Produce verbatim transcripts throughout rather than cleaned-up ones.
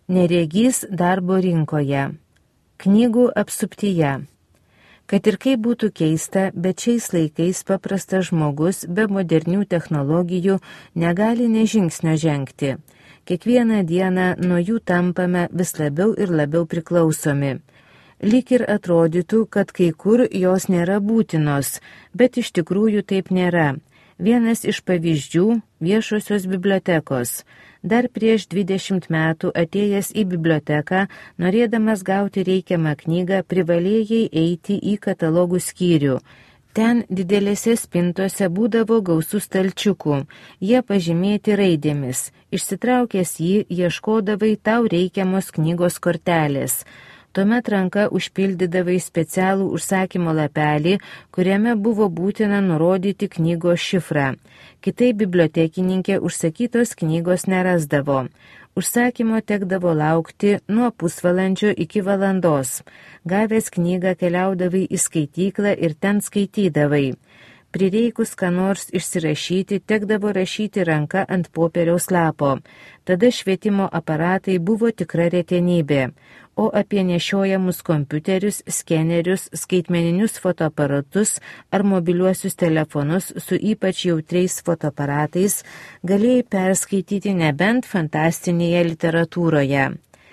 Neregys darbo rinkoje. Knygų apsuptyje. Kad ir kaip būtų keista, bet šiais laikais paprastas žmogus be modernių technologijų negali nė žingsnio žengti. Kiekvieną dieną nuo jų tampame vis labiau ir labiau priklausomi. Lyg ir atrodytų, kad kai kur jos nėra būtinos, bet iš tikrųjų taip nėra. Vienas iš pavyzdžių – viešosios bibliotekos. Dar prieš dvidešimt metų atėjęs į biblioteką, norėdamas gauti reikiamą knygą, privalėjai eiti į katalogų skyrių. Ten didelėse spintose būdavo gausų stalčiukų, jie pažymėti raidėmis. Išsitraukęs jį, ieškodavai tau reikiamos knygos kortelės. Tuomet ranka užpildydavai specialų užsakymo lapelį, kuriame buvo būtina nurodyti knygos šifrą. Kitaip bibliotekininkė užsakytos knygos nerasdavo. Užsakymo tekdavo laukti nuo pusvalandžio iki valandos. Gavęs knygą keliaudavai į skaityklą ir ten skaitydavai. Prireikus ką nors išsirašyti, tekdavo rašyti ranka ant popieriaus lapo. Tada švietimo aparatai buvo tikra retenybė. O apie nešiojamus kompiuterius, skenerius, skaitmeninius fotoaparatus ar mobiliuosius telefonus su ypač jautriais fotoaparatais galėjai perskaityti nebent fantastinėje literatūroje.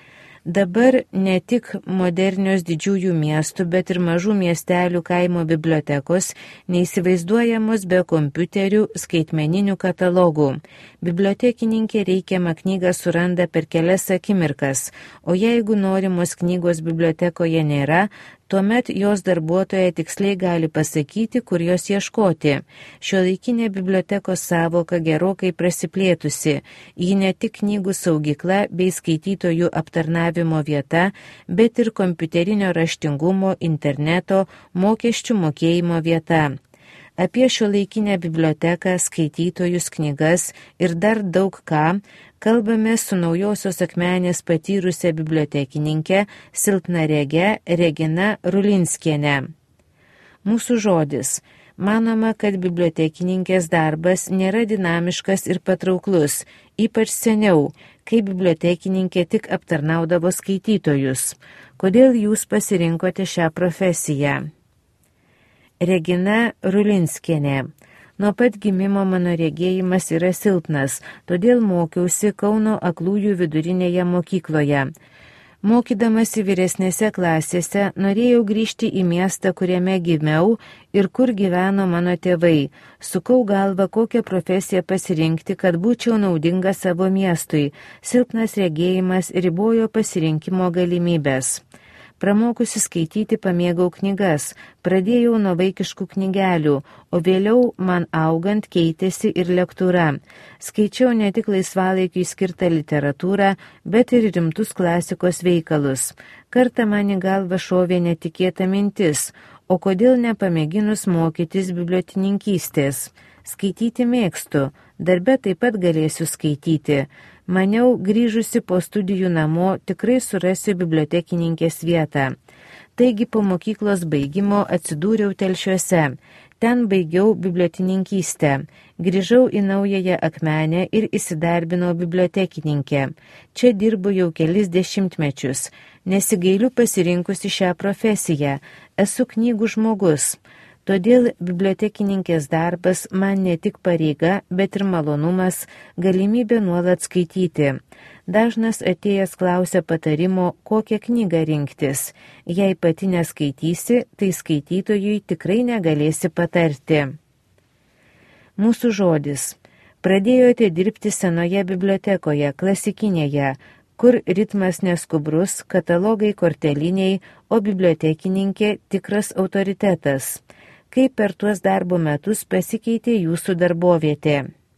Dabar ne tik modernios didžiųjų miestų, bet ir mažų miestelių kaimo bibliotekos neįsivaizduojamos be kompiuterių, skaitmeninių katalogų. Bibliotekininkė reikiamą knygą suranda per kelias akimirkas, o jeigu norimos knygos bibliotekoje nėra, tuomet jos darbuotoja tiksliai gali pasakyti, kur jos ieškoti. Šiuolaikinė bibliotekos sąvoka gerokai prasiplėtusi. Ji ne tik knygų saugykla bei skaitytojų aptarnavimo vieta, bet ir kompiuterinio raštingumo, interneto, mokesčių mokėjimo vieta. Apie šiuolaikinę biblioteką, skaitytojus, knygas ir dar daug ką kalbame su Naujosios Akmenės patyrusia bibliotekininke, silpnarege Regina Rulinskiene. Mūsų žodis. Manoma, kad bibliotekininkės darbas nėra dinamiškas ir patrauklus, ypač seniau, kai bibliotekininkė tik aptarnaudavo skaitytojus. Kodėl jūs pasirinkote šią profesiją? Regina Rulinskienė. Nuo pat gimimo mano regėjimas yra silpnas, todėl mokiausi Kauno aklųjų vidurinėje mokykloje. Mokydamasi vyresnėse klasėse, norėjau grįžti į miestą, kuriame gimiau ir kur gyveno mano tėvai. Sukau galvą, kokią profesiją pasirinkti, kad būčiau naudinga savo miestui. Silpnas regėjimas ribojo pasirinkimo galimybės. Pramokusi skaityti pamėgau knygas, pradėjau nuo vaikiškų knygelių, o vėliau man augant keitėsi ir lektūra. Skaičiau ne tik laisvalaikiui skirtą literatūrą, bet ir rimtus klasikos veikalus. Kartą man į galvą šovė netikėta mintis, o kodėl nepamėginus mokytis bibliotininkystės? Skaityti mėgstu, darbe taip pat galėsiu skaityti. Maniau, grįžusi po studijų namo, tikrai surasiu bibliotekininkės vietą. Taigi po mokyklos baigimo atsidūriau Telšiuose. Ten baigiau bibliotininkystę. Grįžau į Naująją Akmenę ir įsidarbinau bibliotekininkė. Čia dirbu jau kelis dešimtmečius. Nesigailiu pasirinkusi šią profesiją. Esu knygų žmogus. Todėl bibliotekininkės darbas man ne tik pareiga, bet ir malonumas, galimybė nuolat skaityti. Dažnas atėjęs klausia patarimo, kokią knygą rinktis. Jei pati neskaitysi, tai skaitytojui tikrai negalėsi patarti. Mūsų žodis. Pradėjote dirbti senoje bibliotekoje, klasikinėje, kur ritmas neskubrus, katalogai korteliniai, o bibliotekininkė tikras autoritetas. Kaip per tuos darbo metus pasikeitė jūsų darbovietė?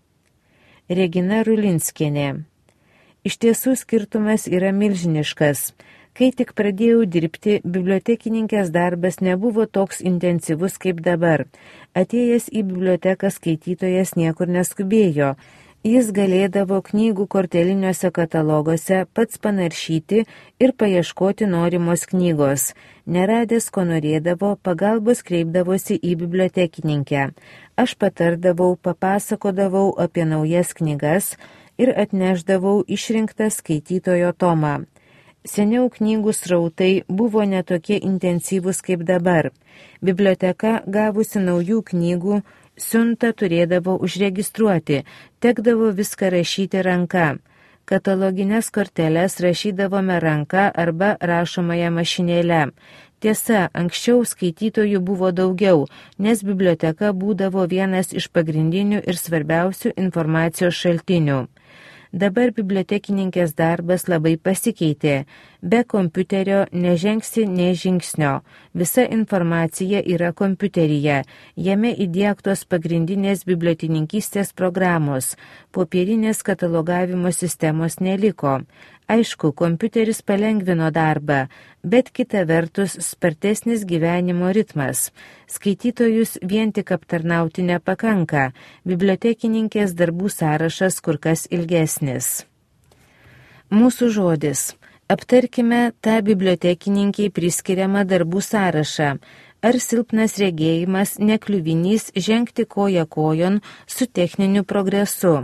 Regina Rulinskienė. Iš tiesų skirtumas yra milžiniškas. Kai tik pradėjau dirbti, bibliotekininkės darbas nebuvo toks intensyvus kaip dabar. Atėjęs į biblioteką skaitytojas niekur neskubėjo. Jis galėdavo knygų korteliniuose kataloguose pats panaršyti ir paieškoti norimos knygos. Neradęs, ko norėdavo, pagalbos kreipdavosi į bibliotekininkę. Aš patardavau, papasakodavau apie naujas knygas ir atneždavau išrinktą skaitytojo tomą. Seniau knygų srautai buvo netokie intensyvūs kaip dabar. Biblioteka gavusi naujų knygų siuntą turėdavo užregistruoti, tekdavo viską rašyti ranka. Kataloginės korteles rašydavome ranka arba rašomąją mašinėlę. Tiesa, anksčiau skaitytojų buvo daugiau, nes biblioteka būdavo vienas iš pagrindinių ir svarbiausių informacijos šaltinių. Dabar bibliotekininkės darbas labai pasikeitė. Be kompiuterio nežengsi nė žingsnio. Visa informacija yra kompiuteryje. Jame įdiegtos pagrindinės bibliotekininkystės programos. Popierinės katalogavimo sistemos neliko. Aišku, kompiuteris palengvino darbą, bet kita vertus spartesnis gyvenimo ritmas. Skaitytojus vien tik aptarnauti nepakanka. Bibliotekininkės darbų sąrašas kur kas ilgesnis. Mūsų žodis. Aptarkime tą bibliotekininkiai priskiriamą darbų sąrašą. Ar silpnas regėjimas nekliuvinys žengti koja kojon su techniniu progresu?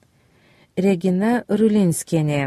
Regina Rulinskienė.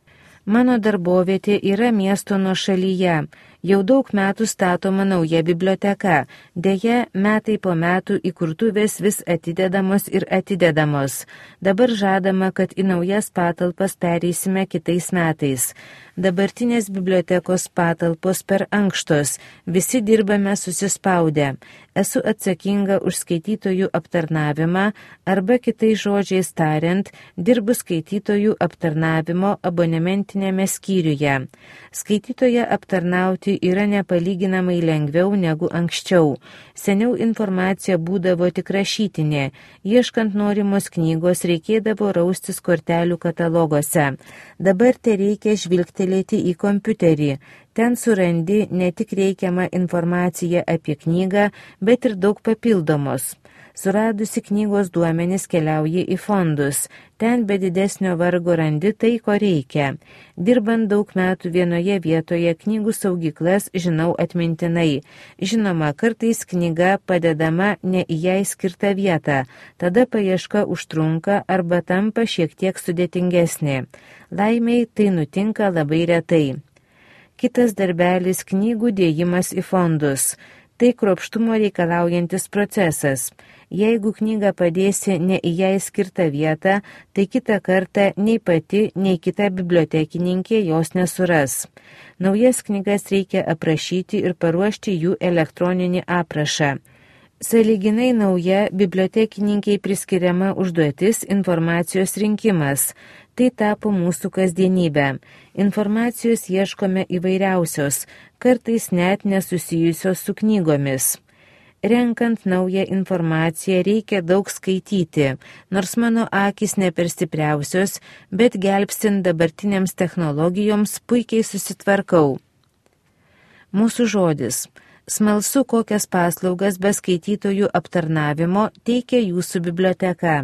Mano darbovietė yra miesto nuošalyje. Jau daug metų statoma nauja biblioteka. Deja, metai po metų įkurtuvės vis atidedamos ir atidedamos. Dabar žadama, kad į naujas patalpas pereisime kitais metais. Dabartinės bibliotekos patalpos per ankštos. Visi dirbame susispaudę. Esu atsakinga už skaitytojų aptarnavimą arba kitais žodžiais tariant, dirbu skaitytojų aptarnavimo abonementinėme skyriuje. Skaitytoją aptarnauti yra nepalyginamai lengviau negu anksčiau. Seniau informacija būdavo tik rašytinė. Ieškant norimos knygos reikėdavo raustis kortelių kataloguose. Dabar te reikia žvilgtelėti į kompiuterį. Ten surandi ne tik reikiamą informaciją apie knygą, bet ir daug papildomos. Suradusi knygos duomenis keliauji į fondus. Ten be didesnio vargo randi tai, ko reikia. Dirbant daug metų vienoje vietoje knygų saugyklas žinau atmintinai. Žinoma, kartais knyga padedama ne į jai skirtą vietą. Tada paieška užtrunka arba tampa šiek tiek sudėtingesnė. Laimiai tai nutinka labai retai. Kitas darbelis knygų dėjimas į fondus. Tai kruopštumo reikalaujantis procesas. Jeigu knygą padėsi ne į jai skirtą vietą, tai kitą kartą nei pati, nei kita bibliotekininkė jos nesuras. Naujas knygas reikia aprašyti ir paruošti jų elektroninį aprašą. Sąlyginai nauja bibliotekininkiai priskiriama užduotis informacijos rinkimas. Tai tapo mūsų kasdienybė. Informacijos ieškome įvairiausios, kartais net nesusijusios su knygomis. Renkant naują informaciją reikia daug skaityti, nors mano akys ne per stipriausios, bet gelbstint dabartiniams technologijoms puikiai susitvarkau. Mūsų žodis. Smalsu, kokias paslaugas be skaitytojų aptarnavimo teikia jūsų biblioteka.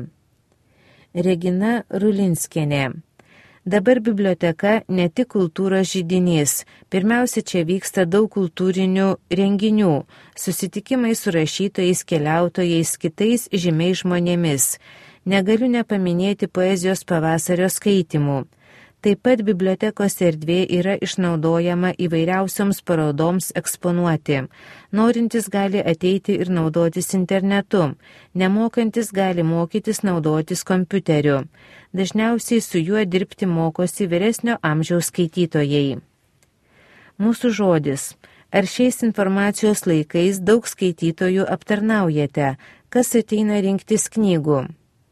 Regina Rulinskienė. Dabar biblioteka ne tik kultūros židinys. Pirmiausia, čia vyksta daug kultūrinių renginių, susitikimai su rašytojais, keliautojais, kitais žymiais žmonėmis. Negaliu nepaminėti poezijos pavasario skaitimų. Taip pat bibliotekos erdvė yra išnaudojama įvairiausioms parodoms eksponuoti. Norintis gali ateiti ir naudotis internetu. Nemokantis gali mokytis naudotis kompiuteriu. Dažniausiai su juo dirbti mokosi vyresnio amžiaus skaitytojai. Mūsų žodis. Ar šiais informacijos laikais daug skaitytojų aptarnaujate? Kas ateina rinktis knygų?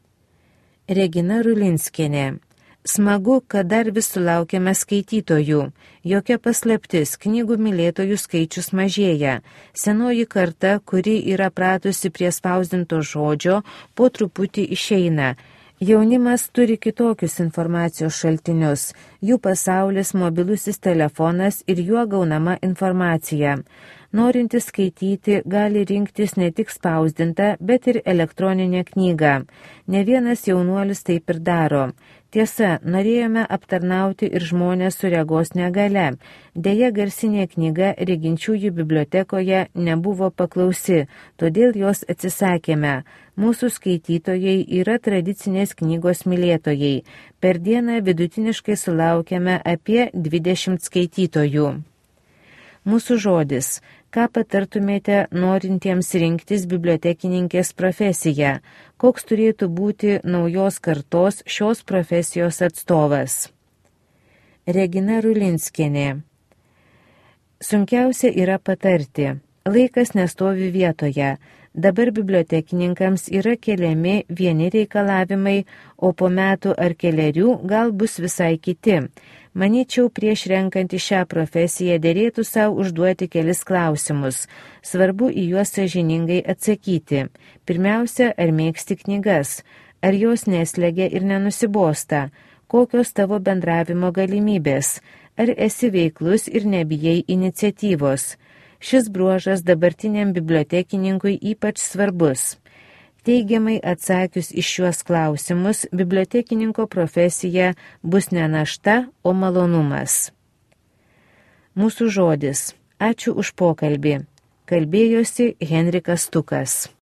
Regina Rulinskienė. Smagu, kad dar vis sulaukiame skaitytojų. Jokia paslaptis, knygų mylėtojų skaičius mažėja. Senoji karta, kuri yra pratusi prie spausdinto žodžio, po truputį išeina. Jaunimas turi kitokius informacijos šaltinius. Jų pasaulis mobilusis telefonas ir juo gaunama informacija. Norintis skaityti gali rinktis ne tik spausdintą, bet ir elektroninę knygą. Ne vienas jaunuolis taip ir daro. Tiesa, norėjome aptarnauti ir žmonės su regos negale. Deja, garsinė knyga reginčiųjų bibliotekoje nebuvo paklausi, todėl jos atsisakėme. Mūsų skaitytojai yra tradicinės knygos mylėtojai. Per dieną vidutiniškai sulaukiame apie dvidešimt skaitytojų. Mūsų žodis. Ką patartumėte norintiems rinktis bibliotekininkės profesiją? Koks turėtų būti naujos kartos šios profesijos atstovas? Regina Rulinskienė. Sunkiausia yra patarti. Laikas nestovi vietoje. Dabar bibliotekininkams yra keliami vieni reikalavimai, o po metų ar kelerių gal bus visai kiti. Manyčiau, prieš renkant į šią profesiją dėrėtų savo užduoti kelis klausimus. Svarbu į juos sąžiningai atsakyti. Pirmiausia, ar mėgsti knygas? Ar jos neslegia ir nenusibosta? Kokios tavo bendravimo galimybės? Ar esi veiklus ir nebijai iniciatyvos? Šis bruožas dabartiniam bibliotekininkui ypač svarbus. Teigiamai atsakius iš šiuos klausimus, bibliotekininko profesija bus ne našta, o malonumas. Mūsų žodis. Ačiū už pokalbį. Kalbėjosi Henrikas Stukas.